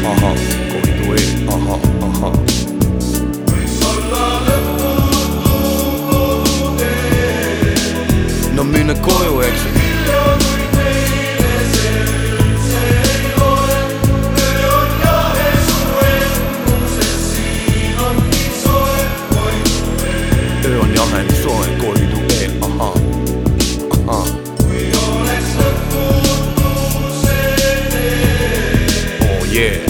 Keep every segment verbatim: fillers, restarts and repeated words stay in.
ahah, Kohidu E, ahah, ahah. No minne koju, eks? Öö on jahe, nii soe, Kohidu E, ahah, ahah. Oh yeah.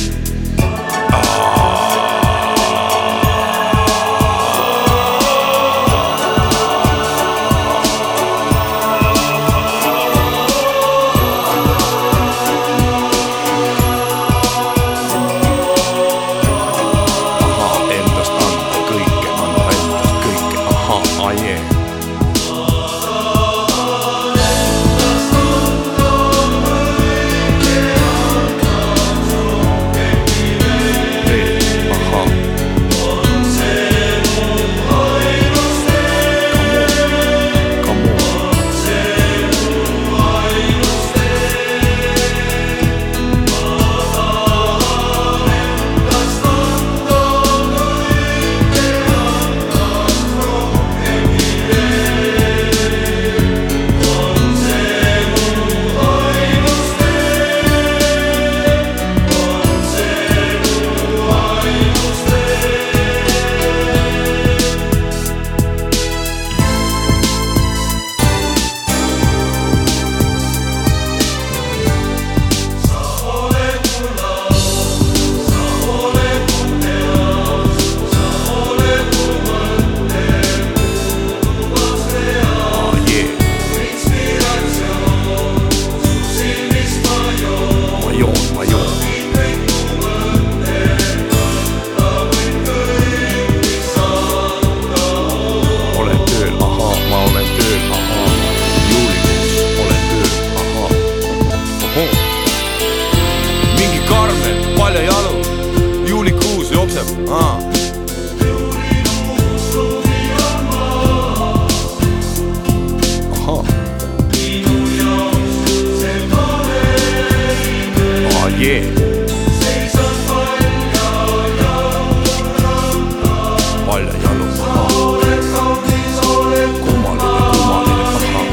Mingi Karmen, palja jalu, juulikuus jookseb, aa. Ahah. Aa, jee. Palja jalu, aa. Kummaline, kummaline, ahah.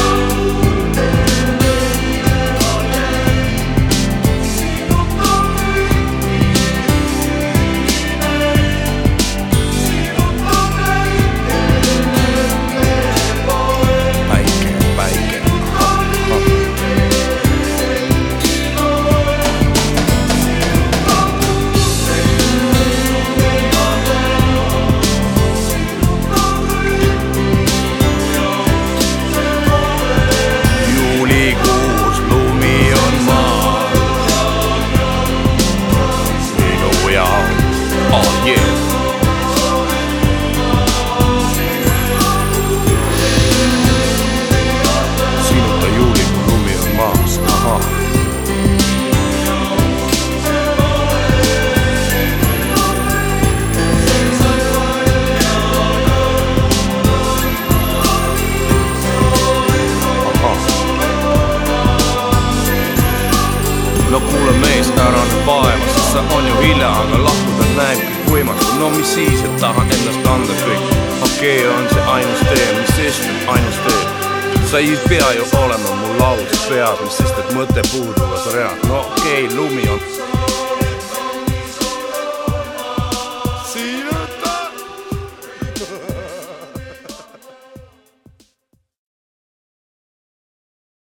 No kuule mees, ära nüüd vaeva, sest see on ju hilja, aga lahkuda näib kõik võimatu. No mis siis, et tahan ennast anda kõik. Okei, on see ainus tee, mis sest, et ainus tee. Sa ei pea ju olema mu laus peas, mis sest, et mõte puuduvas read. No okei, lumi on